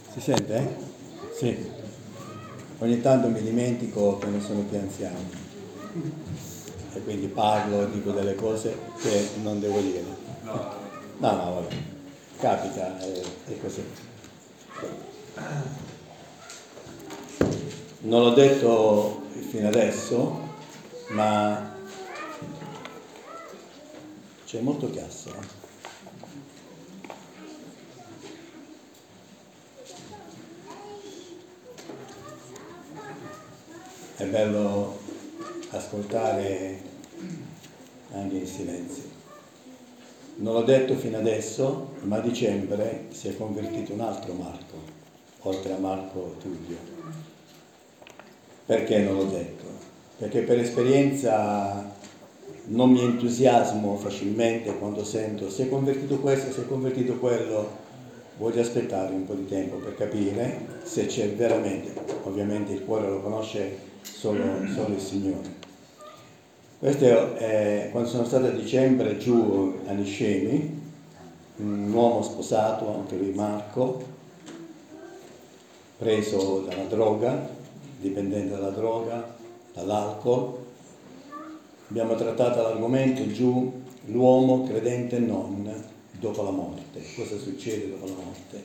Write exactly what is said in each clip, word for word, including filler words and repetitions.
Si sente? Eh? Sì. Ogni tanto mi dimentico che non sono più anziano e quindi parlo, dico delle cose che non devo dire. No, no, vabbè, capita, è, è così. Non l'ho detto fino adesso, ma c'è molto chiasso. Eh? È bello ascoltare anche in silenzio. Non l'ho detto fino adesso, ma a dicembre si è convertito un altro Marco, oltre a Marco Tullio. Perché non l'ho detto? Perché per esperienza non mi entusiasmo facilmente quando sento si è convertito questo, si è convertito quello. Voglio aspettare un po' di tempo per capire se c'è veramente, ovviamente il cuore lo conosce solo, solo il Signore. Questo è quando sono stato a dicembre giù a Niscemi, un uomo sposato, anche lui Marco, preso dalla droga, dipendente dalla droga, dall'alcol. Abbiamo trattato l'argomento giù, l'uomo credente e non, dopo la morte. Cosa succede dopo la morte?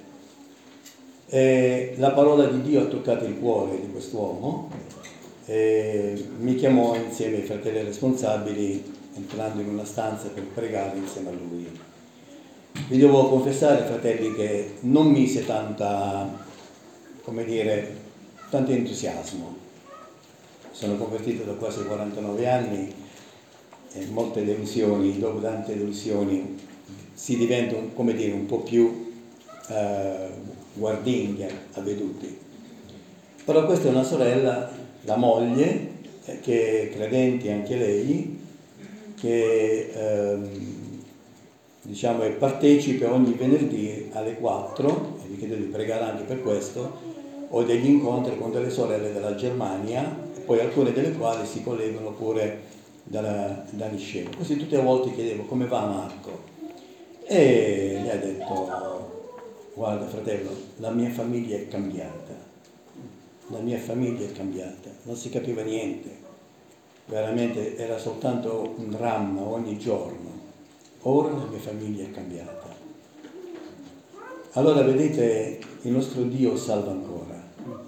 E la parola di Dio ha toccato il cuore di quest'uomo e mi chiamò insieme ai fratelli responsabili, entrando in una stanza per pregare insieme a lui. Vi devo confessare, fratelli, che non mise tanta, come dire, tanto entusiasmo. Sono convertito da quasi quarantanove anni e molte delusioni, dopo tante delusioni si diventa, come dire, un po' più eh, guardinghi, avveduti. Però questa è una sorella, la moglie, eh, che è credente anche lei, che ehm, diciamo è partecipe ogni venerdì alle quattro, e vi chiedo di pregare anche per questo, ho degli incontri con delle sorelle della Germania, e poi alcune delle quali si collegano pure dalla, da Niscemi. Così tutte le volte chiedevo come va Marco, e mi ha detto: guarda fratello, la mia famiglia è cambiata, la mia famiglia è cambiata, non si capiva niente, veramente era soltanto un dramma ogni giorno. Ora la mia famiglia è cambiata. Allora vedete, il nostro Dio salva ancora.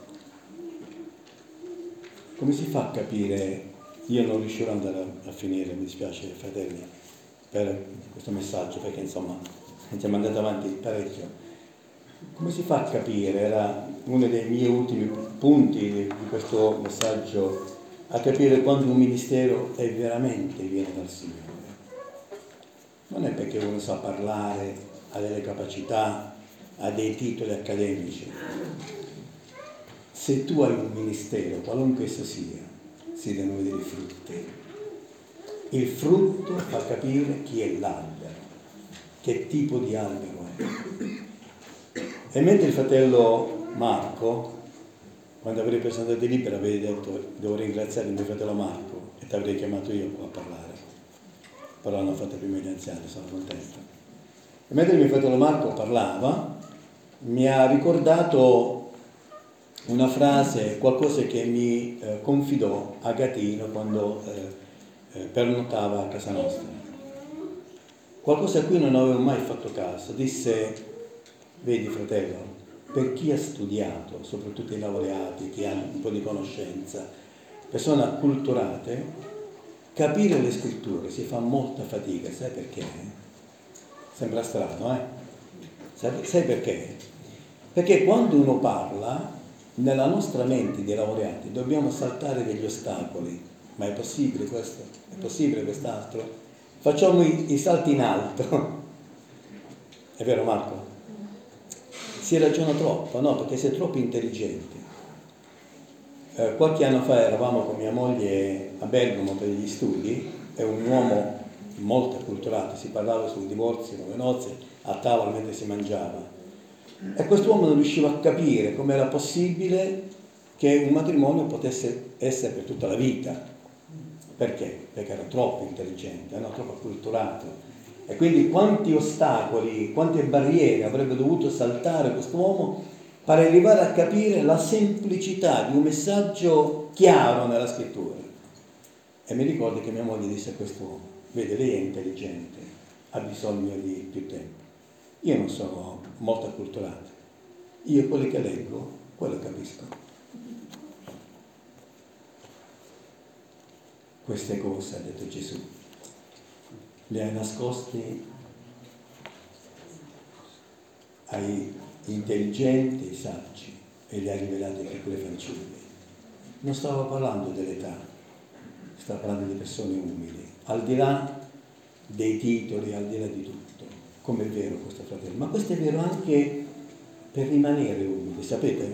Come si fa a capire? Io non riuscirò ad andare a finire, mi dispiace fratelli, per questo messaggio, perché insomma siamo andati avanti parecchio. Come si fa a capire? Era uno dei miei ultimi punti di questo messaggio, a capire quando un ministero è veramente viene dal Signore. Non è perché uno sa parlare, ha delle capacità, ha dei titoli accademici. Se tu hai un ministero, qualunque esso sia, si devono vedere i frutti. Il frutto fa capire chi è l'albero, che tipo di albero è. E mentre il fratello Marco, quando avrei presentato il libro, avrei detto: devo ringraziare il mio fratello Marco, e ti avrei chiamato io qua a parlare. Però hanno fatto prima gli anziani, sono contento. E mentre il mio fratello Marco parlava, mi ha ricordato una frase, qualcosa che mi eh, confidò Agatino quando eh, eh, pernottava a casa nostra. Qualcosa a cui non avevo mai fatto caso. Disse: vedi fratello, per chi ha studiato, soprattutto i laureati, che hanno un po' di conoscenza, persone acculturate, capire le scritture si fa molta fatica. Sai perché? Sembra strano, eh? Sai, sai perché? Perché quando uno parla, nella nostra mente di laureati dobbiamo saltare degli ostacoli. Ma è possibile questo? È possibile quest'altro? Facciamo i, i salti in alto. È vero Marco? Si ragiona troppo, no? Perché sei troppo intelligente. Eh, qualche anno fa eravamo con mia moglie a Bergamo per gli studi, è un uomo molto acculturato, si parlava sul divorzio, nuove nozze, a tavola mentre si mangiava. E quest'uomo non riusciva a capire come era possibile che un matrimonio potesse essere per tutta la vita. Perché? Perché era troppo intelligente, era troppo acculturato. E quindi quanti ostacoli, quante barriere avrebbe dovuto saltare quest'uomo per arrivare a capire la semplicità di un messaggio chiaro nella scrittura. E mi ricordo che mia moglie disse a quest'uomo: vede, lei è intelligente, ha bisogno di più tempo. Io non sono molto acculturato, io quello che leggo, quello capisco. Queste cose, ha detto Gesù, le hai nascoste ai intelligenti, ai saggi, e le ha rivelate ai piccole fanciulle. Non stavo parlando dell'età, stavo parlando di persone umili, al di là dei titoli, al di là di tutto, come è vero questo fratello. Ma questo è vero anche per rimanere umili, sapete?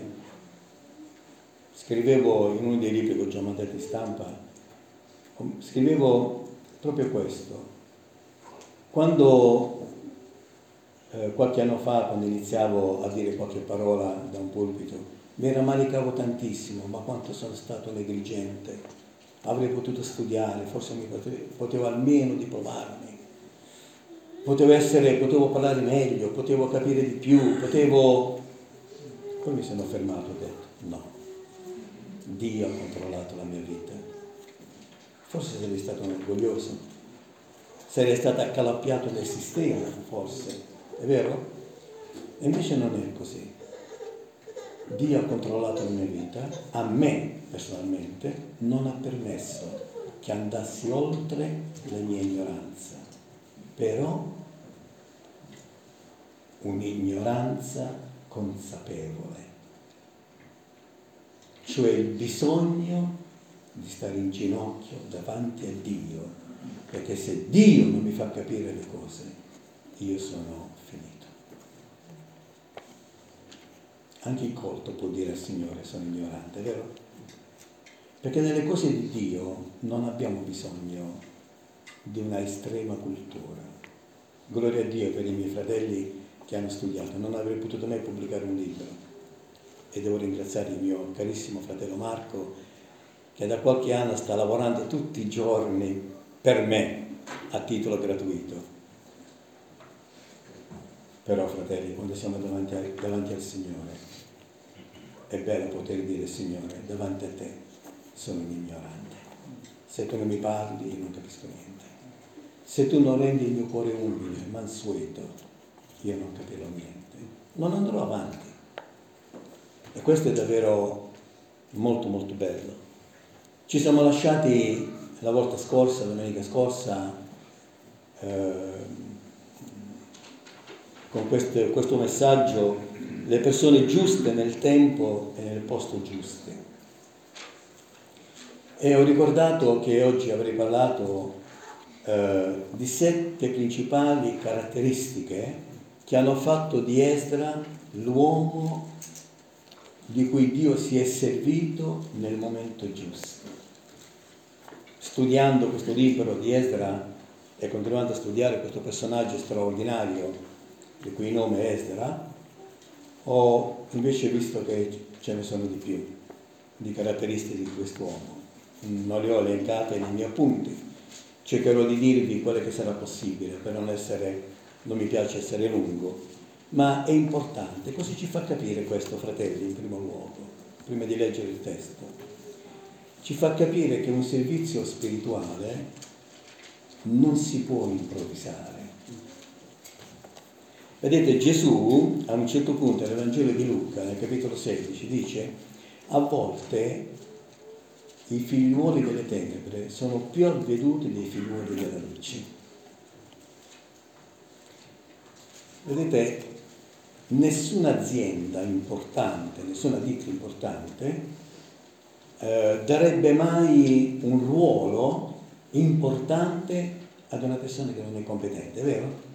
Scrivevo in uno dei libri che ho già mandato in stampa, scrivevo proprio questo. Quando eh, qualche anno fa, quando iniziavo a dire qualche parola da un pulpito, mi rammaricavo tantissimo, ma quanto sono stato negligente. Avrei potuto studiare, forse mi potevo, potevo almeno diplomarmi, potevo essere, potevo parlare meglio, potevo capire di più, potevo... Poi mi sono fermato e ho detto, no, Dio ha controllato la mia vita. Forse sarei stato orgoglioso, sarei stato accalappiato nel sistema, forse, è vero? E invece non è così. Dio ha controllato la mia vita, a me personalmente non ha permesso che andassi oltre la mia ignoranza, però un'ignoranza consapevole, cioè il bisogno di stare in ginocchio davanti a Dio, perché se Dio non mi fa capire le cose, io sono finito. Anche il colto può dire al Signore: sono ignorante, vero? Perché nelle cose di Dio non abbiamo bisogno di una estrema cultura. Gloria a Dio per i miei fratelli che hanno studiato. Non avrei potuto mai pubblicare un libro, e devo ringraziare il mio carissimo fratello Marco, che da qualche anno sta lavorando tutti i giorni per me a titolo gratuito. Però, fratelli, quando siamo davanti, a, davanti al Signore, è bello poter dire: Signore, davanti a te sono un ignorante. Se tu non mi parli, io non capisco niente. Se tu non rendi il mio cuore umile, mansueto, io non capirò niente. Non andrò avanti. E questo è davvero molto molto bello. Ci siamo lasciati la volta scorsa, domenica scorsa, eh, con questo, questo messaggio: le persone giuste nel tempo e nel posto giusto. E ho ricordato che oggi avrei parlato eh, di sette principali caratteristiche che hanno fatto di Esdra l'uomo di cui Dio si è servito nel momento giusto. Studiando questo libro di Esdra e continuando a studiare questo personaggio straordinario, il cui nome è Esdra, ho invece visto che ce ne sono di più, di caratteristiche di quest'uomo. Non le ho elencate nei miei appunti, cercherò di dirvi quelle che sarà possibile, per non essere, non mi piace essere lungo, ma è importante. Così ci fa capire questo, fratelli, in primo luogo, prima di leggere il testo. Ci fa capire che un servizio spirituale non si può improvvisare. Vedete, Gesù a un certo punto nell'Evangelo di Luca, nel capitolo sedici, dice: a volte i figliuoli delle tenebre sono più avveduti dei figliuoli della luce. Vedete, nessuna azienda importante, nessuna ditta importante eh, darebbe mai un ruolo importante ad una persona che non è competente, è vero?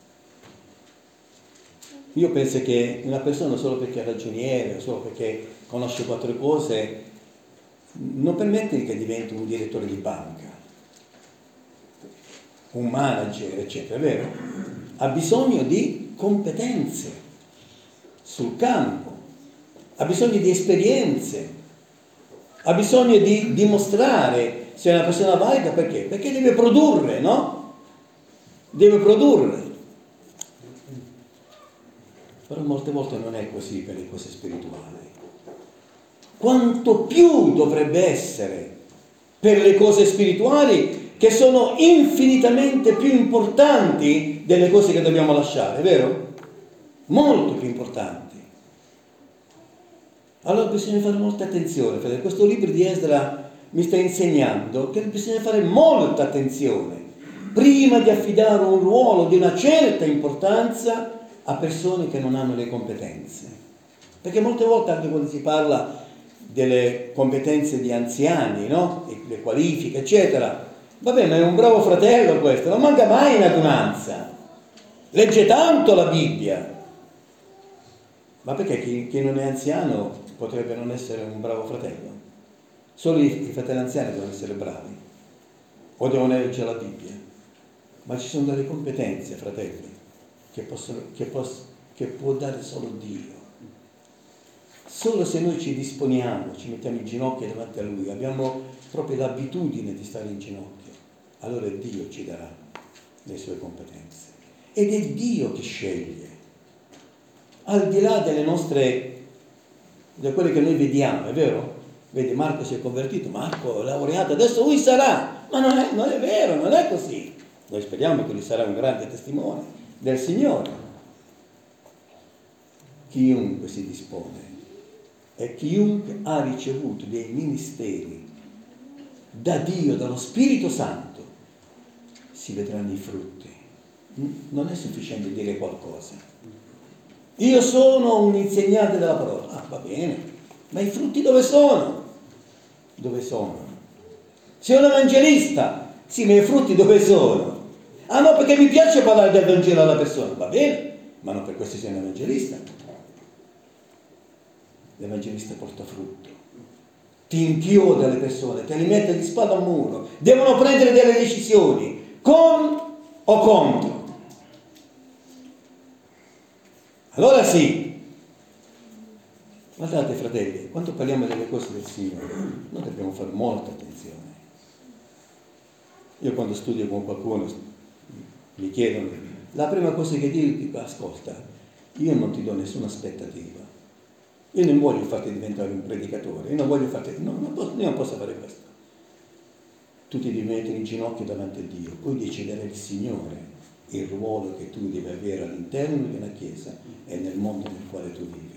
Io penso che una persona, solo perché è ragioniere, solo perché conosce quattro cose, non permette che diventi un direttore di banca, un manager, eccetera, è vero? Ha bisogno di competenze sul campo, ha bisogno di esperienze, ha bisogno di dimostrare se è una persona valida. Perché? Perché deve produrre, no? Deve produrre. Però molte volte non è così per le cose spirituali. Quanto più dovrebbe essere per le cose spirituali, che sono infinitamente più importanti delle cose che dobbiamo lasciare, vero? Molto più importanti. Allora bisogna fare molta attenzione, perché questo libro di Esdra mi sta insegnando che bisogna fare molta attenzione prima di affidare un ruolo di una certa importanza a persone che non hanno le competenze. Perché molte volte, anche quando si parla delle competenze di anziani, no? Le qualifiche, eccetera, va bene, è un bravo fratello questo, non manca mai in adunanza, legge tanto la Bibbia. Ma perché chi, chi non è anziano potrebbe non essere un bravo fratello? Solo i, i fratelli anziani devono essere bravi o devono leggere la Bibbia. Ma ci sono delle competenze, fratelli, che, possono, che, poss, che può dare solo Dio. Solo se noi ci disponiamo, ci mettiamo in ginocchio davanti a Lui, abbiamo proprio l'abitudine di stare in ginocchio, allora Dio ci darà le sue competenze. Ed è Dio che sceglie, al di là delle nostre, da quelle che noi vediamo, è vero? Vedi, Marco si è convertito, Marco è laureato, adesso lui sarà, ma non è, non è vero, non è così. Noi speriamo che lui sarà un grande testimone del Signore. Chiunque si dispone e chiunque ha ricevuto dei ministeri da Dio, dallo Spirito Santo, si vedranno i frutti. Non è sufficiente dire qualcosa. Io sono un insegnante della parola. Ah, va bene, ma i frutti dove sono? Dove sono? Sei un evangelista. Sì, ma i frutti dove sono? Ah no, perché mi piace parlare del Vangelo alla persona. Va bene, ma non per questo sei un evangelista. L'evangelista porta frutto, ti inchioda le persone, te li mette di spalla al muro, devono prendere delle decisioni, con o contro. Allora sì, guardate fratelli, quando parliamo delle cose del Signore, noi dobbiamo fare molta attenzione. Io quando studio con qualcuno, mi chiedono, la prima cosa che dico, dico, ascolta, io non ti do nessuna aspettativa. Io non voglio farti diventare un predicatore, io non voglio farti, no, non posso, io non posso fare questo. Tu ti devi mettere in ginocchio davanti a Dio, poi deciderà il Signore il ruolo che tu devi avere all'interno di una chiesa e nel mondo nel quale tu vivi.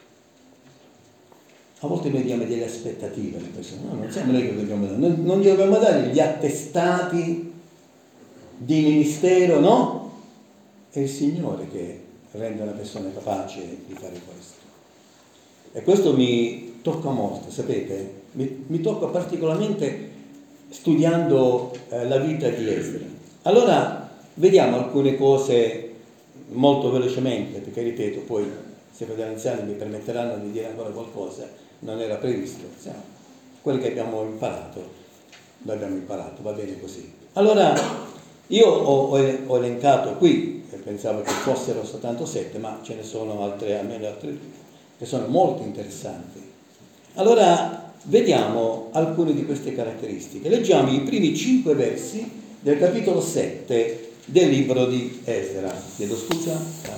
A volte noi diamo delle aspettative alle persone, no, non siamo noi che dobbiamo dare, non, non gli dobbiamo dare gli attestati di ministero, no? È il Signore che rende una persona capace di fare questo. E questo mi tocca molto, sapete? Mi, mi tocca particolarmente studiando eh, la vita di Esdra. Allora, vediamo alcune cose molto velocemente, perché ripeto, poi se i anziani mi permetteranno di dire ancora qualcosa, non era previsto. Siamo, quelli che abbiamo imparato, lo abbiamo imparato, va bene così. Allora, io ho, ho, ho elencato qui, pensavo che fossero soltanto sette, ma ce ne sono altre, almeno altre che sono molto interessanti. Allora, vediamo alcune di queste caratteristiche. Leggiamo i primi cinque versi del capitolo sette del libro di Esdra. Chiedo scusa.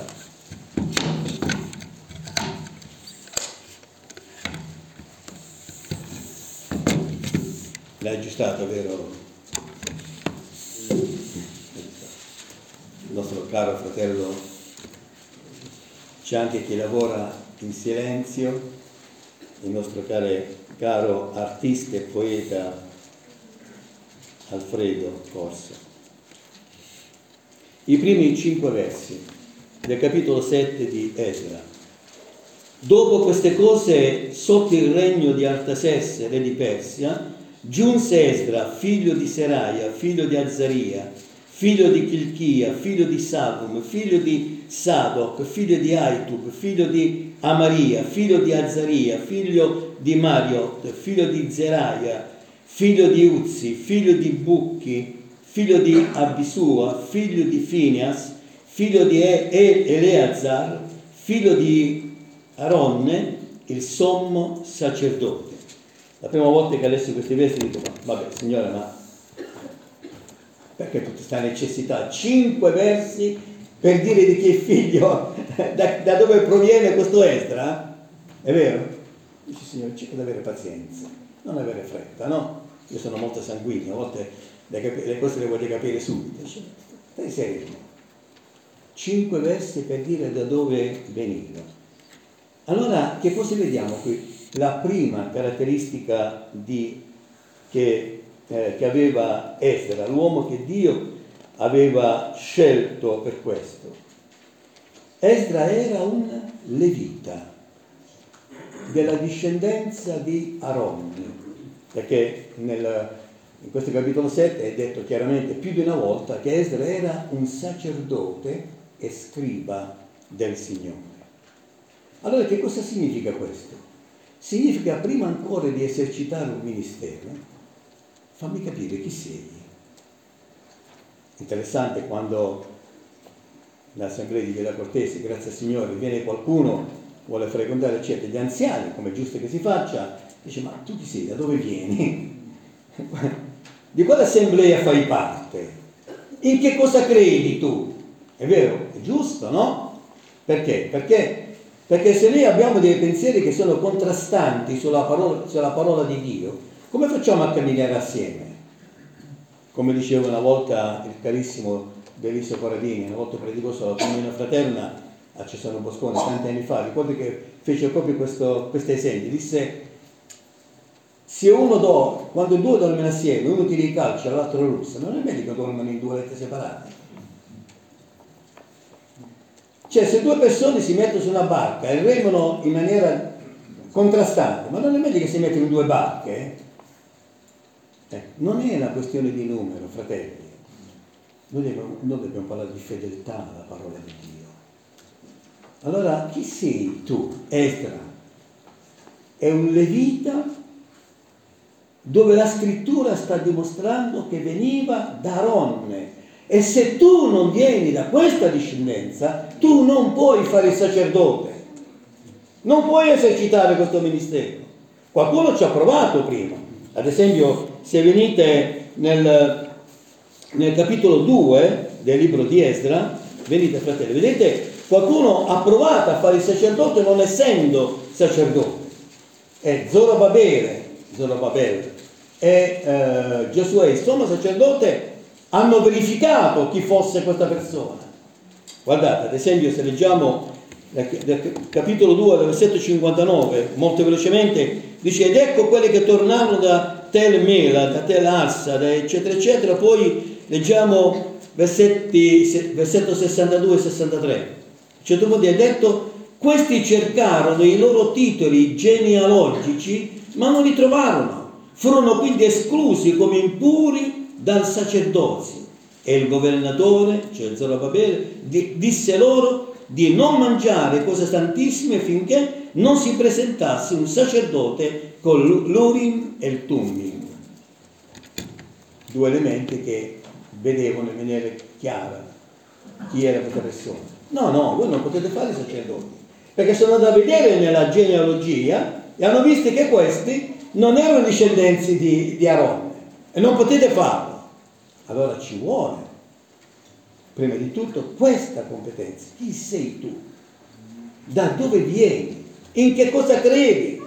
L'hai aggiustato, vero? Il nostro caro fratello, c'è anche chi lavora in silenzio, il nostro care, caro artista e poeta Alfredo Corso. I primi cinque versi del capitolo sette di Esdra. Dopo queste cose, sotto il regno di Artasesse, re di Persia, giunse Esdra, figlio di Seraia, figlio di Azaria, figlio di Chilchia, figlio di Savum, figlio di Sadoc, figlio di Aitub, figlio di Amaria, figlio di Azaria, figlio di Mariot, figlio di Zeraia, figlio di Uzzi, figlio di Bucchi, figlio di Abisua, figlio di Finias, figlio di Eleazar, figlio di Aronne, il sommo sacerdote. La prima volta che lessi questi versi dico, ma vabbè signora, ma perché tutta questa necessità? Cinque versi per dire di chi è figlio da, da dove proviene questo Esdra? È vero? Dice, Signore, cerca di avere pazienza, non avere fretta, no? Io sono molto sanguigno, a volte le, cap- le cose le voglio capire subito. Dice, stai sereno. Cinque versi per dire da dove veniva. Allora, che cosa vediamo qui? La prima caratteristica di, che, eh, che aveva Esdra, l'uomo che Dio aveva scelto per questo. Esdra era un levita della discendenza di Aronne, perché nel, in questo capitolo sette è detto chiaramente più di una volta che Esdra era un sacerdote e scriba del Signore. Allora che cosa significa questo? Significa prima ancora di esercitare un ministero, fammi capire chi sei. Interessante quando l'assemblea di Villa Cortese, grazie al Signore, viene qualcuno, vuole frequentare certi gli anziani, come è giusto che si faccia, dice, ma tu chi sei? Da dove vieni? Di quale assemblea fai parte? In che cosa credi tu? È vero? È giusto, no? Perché? Perché, perché se noi abbiamo dei pensieri che sono contrastanti sulla parola, sulla parola di Dio, come facciamo a camminare assieme? Come diceva una volta il carissimo Belisso Corradini, una volta predicò sulla comunione fraterna a Cesano Boscone, tanti anni fa, ricordo che fece proprio questo esempio, disse, se uno do, quando due dormono assieme, uno tira i calci e l'altro russa, non è meglio che dormono in due letti separati. Cioè, se due persone si mettono su una barca e remano in maniera contrastante, ma non è meglio che si mettono in due barche? Eh, non è una questione di numero, fratelli. Noi dobbiamo, noi dobbiamo parlare di fedeltà alla parola di Dio. Allora, chi sei tu? Esdra è un levita dove la scrittura sta dimostrando che veniva da Aronne. E se tu non vieni da questa discendenza, tu non puoi fare il sacerdote, non puoi esercitare questo ministero. Qualcuno ci ha provato prima. Ad esempio, se venite nel, nel capitolo due del libro di Esdra, venite fratelli, vedete, qualcuno ha provato a fare il sacerdote non essendo sacerdote. E Zorobabele, Zorobabele e eh, Giosuè, sono sacerdote, hanno verificato chi fosse questa persona. Guardate, ad esempio, se leggiamo del capitolo due, del versetto cinquantanove, molto velocemente, dice, ed ecco quelli che tornarono da Tel Mela, da Tel Assa, da eccetera, eccetera. Poi leggiamo versetti, versetto sessantadue e sessantatré. A un certo punto è detto, questi cercarono i loro titoli genealogici, ma non li trovarono. Furono quindi esclusi come impuri dal sacerdozio. E il governatore, cioè Zorobabele, disse loro di non mangiare cose santissime finché non si presentasse un sacerdote con l'Urim e il Tummim. Due elementi che vedevano in maniera chiara chi era questa persona. No, no, voi non potete fare i sacerdoti, perché sono andato a vedere nella genealogia e hanno visto che questi non erano discendenti di, di Aronne e non potete farlo. Allora ci vuole, prima di tutto, questa competenza. Chi sei tu? Da dove vieni? In che cosa credi?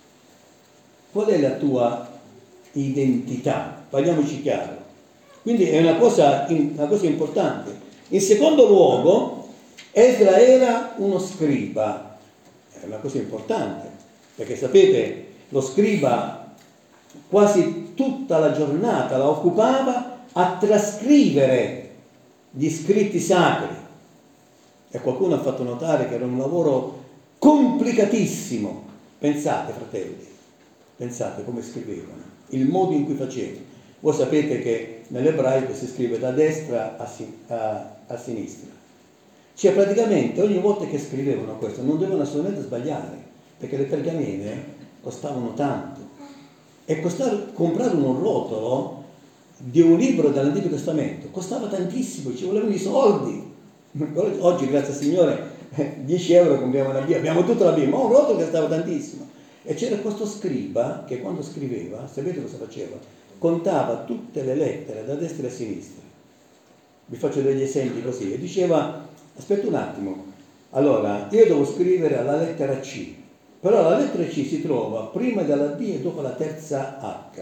Qual è la tua identità? Parliamoci chiaro. Quindi è una cosa, una cosa importante. In secondo luogo, Esdra era uno scriba. È una cosa importante, perché sapete, lo scriba quasi tutta la giornata la occupava a trascrivere gli scritti sacri. E qualcuno ha fatto notare che era un lavoro complicatissimo. Pensate, fratelli, pensate come scrivevano, il modo in cui facevano. Voi sapete che nell'ebraico si scrive da destra a, si- a, a sinistra. Cioè praticamente ogni volta che scrivevano questo non dovevano assolutamente sbagliare, perché le pergamene costavano tanto. E costare, comprare un rotolo di un libro dell'Antico Testamento costava tantissimo, ci volevano i soldi. Oggi, grazie al Signore, dieci euro compriamo la Bibbia, abbiamo tutta la Bibbia, ma un rotolo che stava tantissimo. E c'era questo scriba che quando scriveva, sapete cosa faceva? Contava tutte le lettere da destra e a sinistra. Vi faccio degli esempi così. E diceva, aspetta un attimo, Allora, io devo scrivere la lettera C, però la lettera C si trova prima della D e dopo la terza H.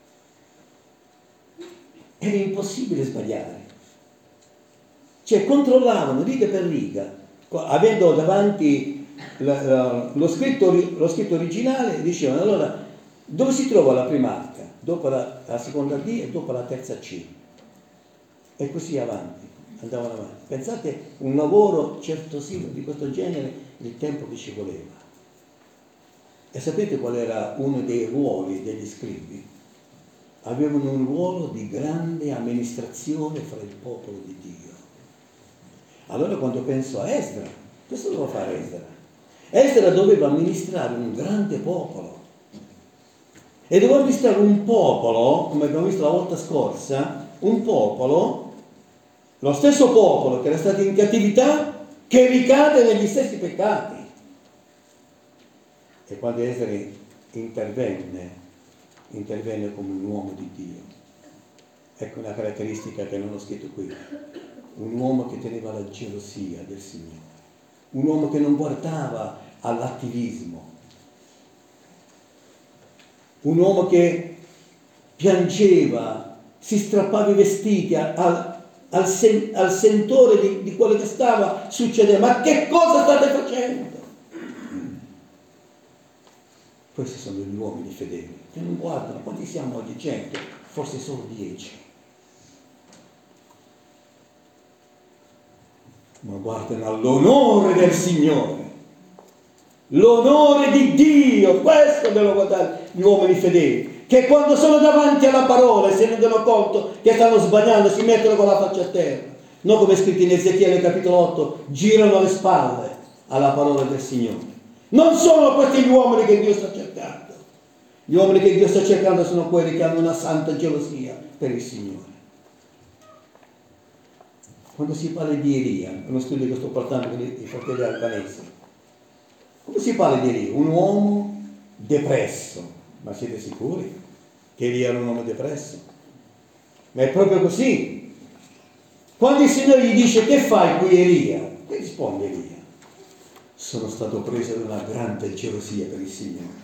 Era impossibile sbagliare. Cioè, controllavano riga per riga, avendo davanti la, la, lo, scritto, lo scritto originale, dicevano allora dove si trova la prima H, dopo la, la seconda D e dopo la terza C, e così avanti, andavano avanti. Pensate, un lavoro certosino di questo genere, il tempo che ci voleva. E sapete qual era uno dei ruoli degli scribi? Avevano un ruolo di grande amministrazione fra il popolo di Dio. Allora quando penso a Esdra, questo doveva fare Esdra. Esdra doveva amministrare un grande popolo. E doveva amministrare un popolo, come abbiamo visto la volta scorsa, un popolo, lo stesso popolo che era stato in cattività, che ricade negli stessi peccati. E quando Esdra intervenne, intervenne come un uomo di Dio. Ecco una caratteristica che non ho scritto qui. Un uomo che teneva la gelosia del Signore, un uomo che non guardava all'attivismo, un uomo che piangeva, si strappava i vestiti al, al, sen, al sentore di, di quello che stava succedendo. Ma che cosa state facendo? Questi sono gli uomini fedeli, che non guardano. Quanti siamo oggi? Cento, forse solo dieci. Ma guardano all'onore del Signore, l'onore di Dio. Questo devono guardare gli uomini fedeli, che quando sono davanti alla parola e si rendono conto che stanno sbagliando, si mettono con la faccia a terra, non come è scritto in Ezechiele capitolo otto, girano le spalle alla parola del Signore. Non sono questi gli uomini che Dio sta cercando. Gli uomini che Dio sta cercando sono quelli che hanno una santa gelosia per il Signore. Quando si parla di Elia, è uno studio che sto portando con i fratelli albanesi, come si parla di Elia? Un uomo depresso. Ma siete sicuri che Elia era un uomo depresso? Ma è proprio così. Quando il Signore gli dice che fai qui Elia? Che risponde Elia? Sono stato preso da una grande gelosia per il Signore.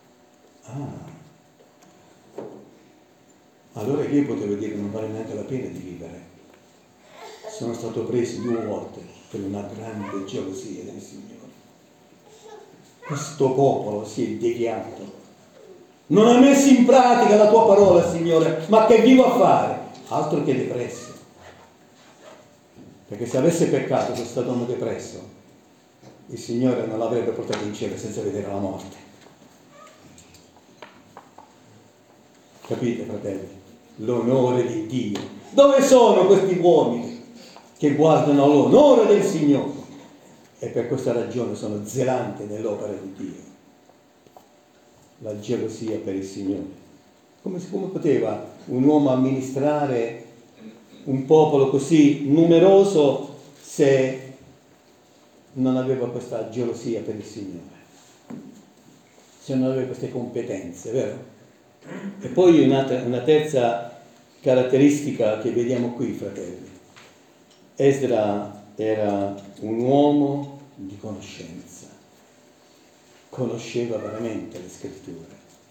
Ah. Allora io potevo dire non vale neanche la pena di vivere. Sono stato preso due volte per una grande gelosia del Signore. Questo popolo si è deviato. Non ha messo in pratica la tua parola, Signore, ma che vivo a fare? Altro che depresso. Perché se avesse peccato questo uomo depresso, il Signore non l'avrebbe portato in cielo senza vedere la morte. Capite, fratelli? L'onore di Dio. Dove sono questi uomini che guardano all'onore del Signore e per questa ragione sono zelanti nell'opera di Dio? La gelosia per il Signore. Come, come poteva un uomo amministrare un popolo così numeroso se non aveva questa gelosia per il Signore? Se non aveva queste competenze, vero? E poi una, una terza caratteristica che vediamo qui, fratelli. Esdra era un uomo di conoscenza, conosceva veramente le scritture.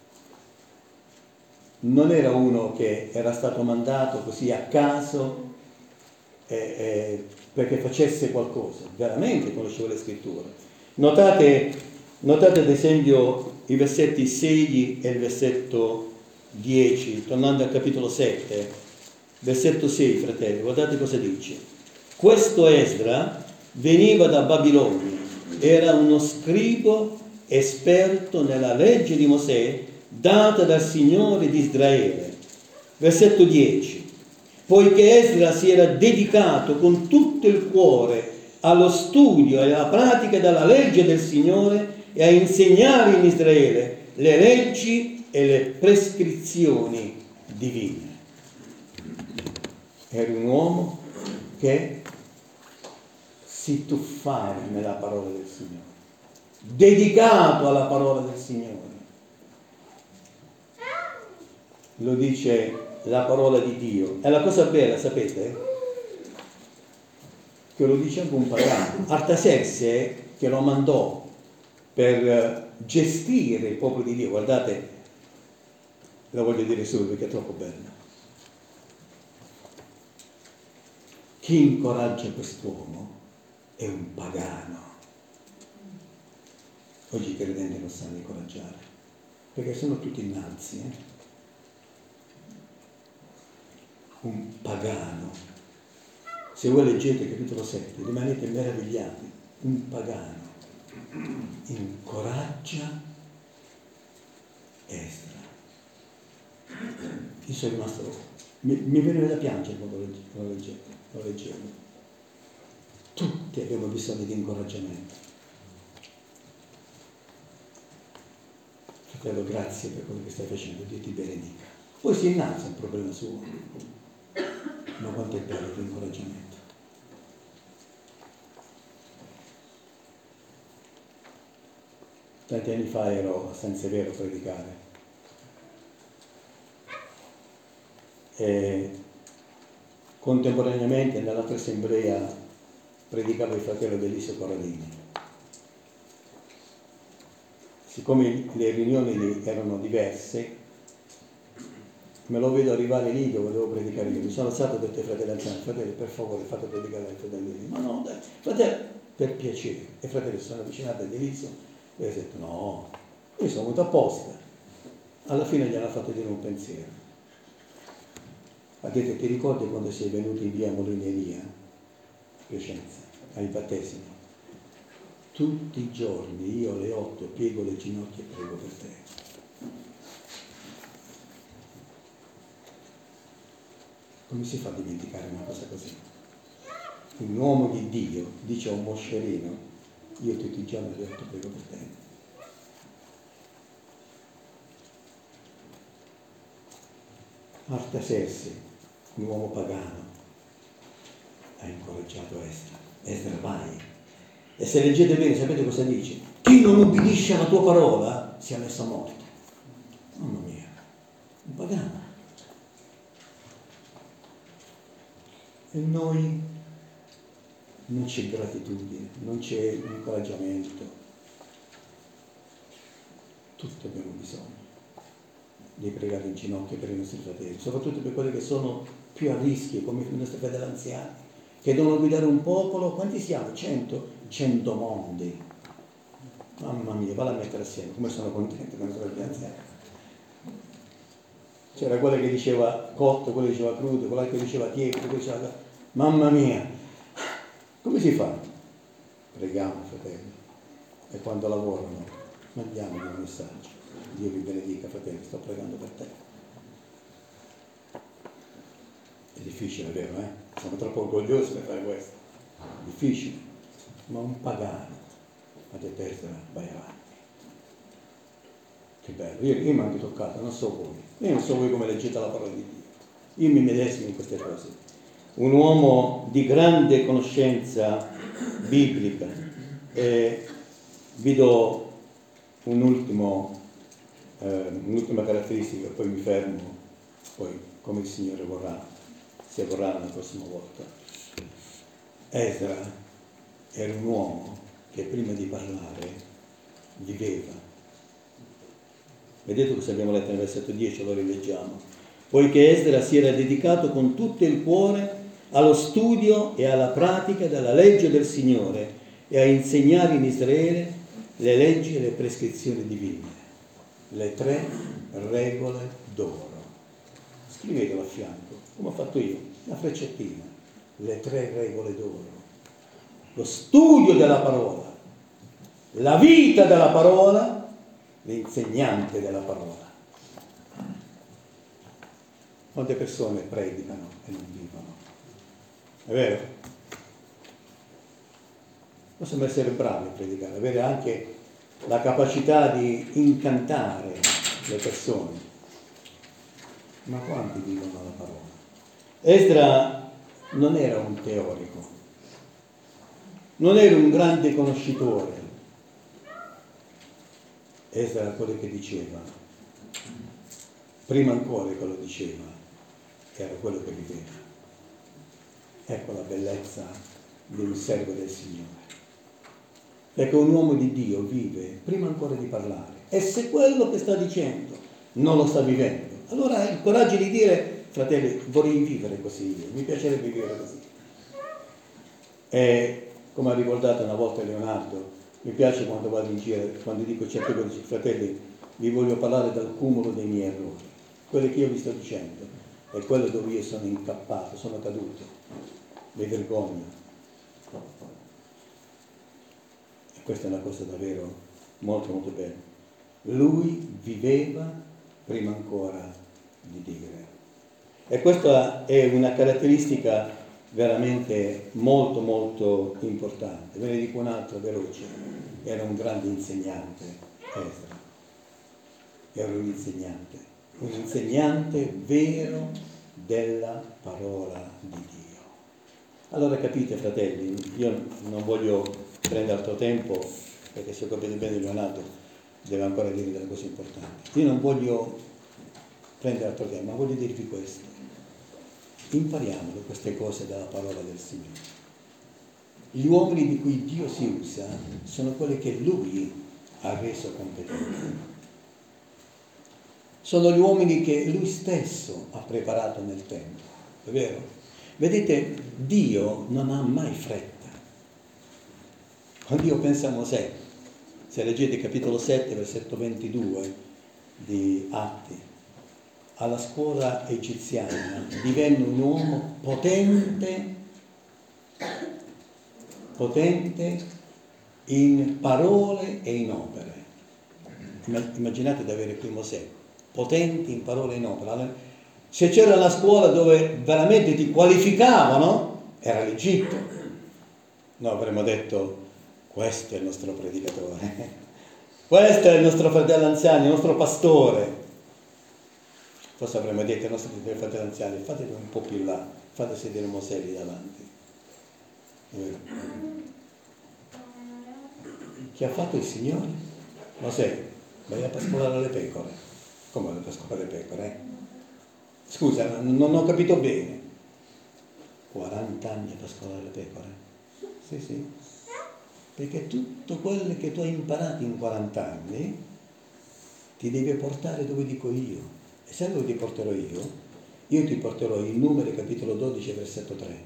Non era uno che era stato mandato così a caso eh, eh, perché facesse qualcosa, veramente conosceva le scritture. Notate, notate ad esempio i versetti sei e il versetto dieci, tornando al capitolo sette, versetto sei, fratelli, guardate cosa dice. Questo Esdra veniva da Babilonia, era uno scribo esperto nella legge di Mosè data dal Signore di Israele. Versetto dieci. Poiché Esdra si era dedicato con tutto il cuore allo studio e alla pratica della legge del Signore e a insegnare in Israele le leggi e le prescrizioni divine. Era un uomo che si tuffava nella parola del Signore, dedicato alla parola del Signore. Lo dice la parola di Dio. E la cosa bella, sapete, che che lo dice anche un pagano. Artaserse, che lo mandò per gestire il popolo di Dio, guardate, la voglio dire solo perché è troppo bella. Chi incoraggia quest'uomo è un pagano. Oggi i credenti non sanno incoraggiare, perché sono tutti innanzi. Eh? Un pagano. Se voi leggete il capitolo sette, rimanete meravigliati. Un pagano incoraggia Esdra. Io sono rimasto, mi, mi veniva da piangere quando lo leggevo, lo leggevo. Tutti abbiamo bisogno di incoraggiamento. Fratello, grazie per quello che stai facendo, Dio ti benedica. Poi si innalza un problema suo, ma quanto è bello l'incoraggiamento. Tanti anni fa ero a San Severo a predicare e contemporaneamente nell'altra assemblea predicava il fratello Beliso Corradini. Siccome le riunioni erano diverse, me lo vedo arrivare lì dove devo predicare io. Mi sono alzato e ho detto ai fratelli anziani: fratelli, per favore fate predicare ai fratelli. Ma no, dai, fratelli, per piacere. E i fratelli si sono avvicinati a Beliso e ho detto: no, io sono venuto apposta. Alla fine gli hanno fatto dire un pensiero. Ha detto: ti ricordi quando sei venuto in via Molineria, Piacenza, ai battesimi? Tutti i giorni io alle otto piego le ginocchia e prego per te. Come si fa a dimenticare una cosa così? Un uomo di Dio dice a un moscerino: io tutti i giorni alle otto prego per te. Artaserse, un uomo pagano, ha incoraggiato Esdra. Esdra, vai. E se leggete bene, sapete cosa dice? Chi non ubbidisce alla tua parola sia messo a morte. Mamma mia, un pagano. E noi non c'è gratitudine, non c'è incoraggiamento. Tutti abbiamo bisogno di pregare in ginocchio per i nostri fratelli, soprattutto per quelli che sono più a rischio, come i nostri fratelli anziani, che devono guidare un popolo. Quanti siamo? Cento? Cento mondi. Mamma mia, valla a mettere assieme, come sono contento con i nostri fratelli anziani. C'era quella che diceva cotto, quella che diceva crudo, quella che diceva tiepido, quella che diceva... Mamma mia, come si fa? Preghiamo, fratelli, e quando lavorano mandiamogli un messaggio: Dio vi benedica, fratelli, sto pregando per te. È difficile, è vero, eh? Siamo troppo orgogliosi per fare questo. È difficile, ma un pagano ha detto: Esdra, vai avanti. Che bello, io, io mi ho anche toccato, non so voi, io non so voi come leggete la parola di Dio, io mi medesimo in queste cose. Un uomo di grande conoscenza biblica. E vi do un ultimo, eh, un'ultima caratteristica, poi mi fermo, poi come il Signore vorrà, se vorrà la prossima volta. Esdra era un uomo che prima di parlare viveva. Vedete cosa abbiamo letto nel versetto dieci, lo rileggiamo. Poiché Esdra si era dedicato con tutto il cuore allo studio e alla pratica della legge del Signore e a insegnare in Israele le leggi e le prescrizioni divine, le tre regole d'oro. Scrivetelo a fianco, come ho fatto io, una freccettina. Le tre regole d'oro. Lo studio della parola, la vita della parola, l'insegnante della parola. Quante persone predicano e non vivono? È vero? Possiamo essere bravi a predicare, avere anche la capacità di incantare le persone. Ma quanti vivono la parola? Esdra non era un teorico, non era un grande conoscitore. Esdra era quello che diceva, prima ancora che lo diceva, era quello che viveva. Ecco la bellezza di un servo del Signore. Perché un uomo di Dio vive prima ancora di parlare. E se quello che sta dicendo non lo sta vivendo, allora ha il coraggio di dire: fratelli, vorrei vivere così, mi piacerebbe vivere così. E come ha ricordato una volta Leonardo, mi piace quando vado in giro, quando dico certe cose, fratelli, vi voglio parlare dal cumulo dei miei errori. Quello che io vi sto dicendo è quello dove io sono incappato, sono caduto, mi vergogno. E questa è una cosa davvero molto molto bella. Lui viveva prima ancora di dire. E questa è una caratteristica veramente molto molto importante. Ve ne dico un'altra veloce. Era un grande insegnante, Esra. Era un insegnante, un insegnante vero della parola di Dio. Allora capite, fratelli, io non voglio prendere altro tempo, perché se ho capito bene Leonardo deve ancora dire delle cose importanti. Io non voglio prendere altro tempo, ma voglio dirvi questo. Impariamolo queste cose dalla parola del Signore. Gli uomini di cui Dio si usa sono quelli che Lui ha reso competenti. Sono gli uomini che Lui stesso ha preparato nel tempo, è vero? Vedete, Dio non ha mai fretta. Quando io penso a Mosè, se leggete capitolo sette, versetto ventidue di Atti, alla scuola egiziana divenne un uomo potente, potente in parole e in opere. Immaginate di avere qui Mosè, potente in parole e in opere. Se c'era una scuola dove veramente ti qualificavano, era l'Egitto. Noi avremmo detto: questo è il nostro predicatore, questo è il nostro fratello anziano, il nostro pastore. Forse avremmo detto ai nostri fratelli anziani: fateli un po' più là, fate sedere Mosè lì davanti. Che ha fatto il Signore? Mosè, vai a pascolare le pecore. Come vai a pascolare le pecore? Eh? Scusa, non ho capito bene. quaranta anni a pascolare le pecore? Sì, sì. Perché tutto quello che tu hai imparato in quaranta anni ti deve portare dove dico io. E sai dove ti porterò io? Io ti porterò in Numeri capitolo dodici versetto tre.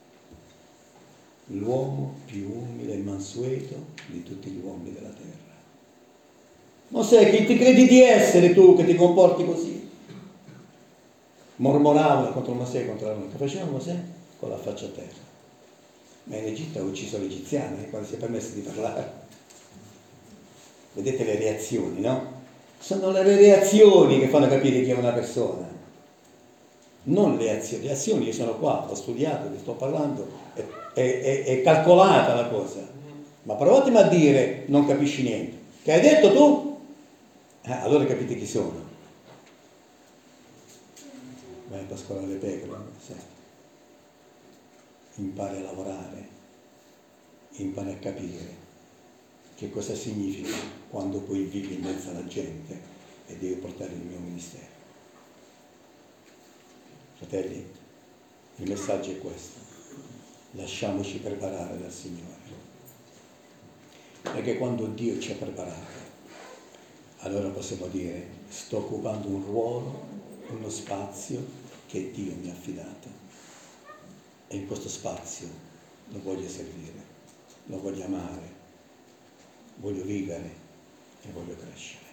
L'uomo più umile e mansueto di tutti gli uomini della terra. Mosè, chi ti credi di essere tu che ti comporti così? Mormoravano contro Mosè e contro noi. Che faceva Mosè? Con la faccia a terra. Ma in Egitto ha ucciso l'egiziano, eh, quando si è permesso di parlare. Vedete le reazioni, no? Sono le reazioni che fanno capire chi è una persona. Non le azioni. Le azioni, io sono qua, ho studiato, vi sto parlando, è, è, è, è calcolata la cosa. Ma provatemi a dire, non capisci niente. Che hai detto tu? Eh, allora capite chi sono. Vai a pascolare le pecore, sai. Impari a lavorare, impari a capire che cosa significa quando poi vivi in mezzo alla gente e devi portare il mio ministero. Fratelli, il messaggio è questo: lasciamoci preparare dal Signore, perché quando Dio ci ha preparato, allora possiamo dire: sto occupando un ruolo, uno spazio che Dio mi ha affidato, e in questo spazio lo voglio servire, lo voglio amare, voglio vivere e voglio crescere.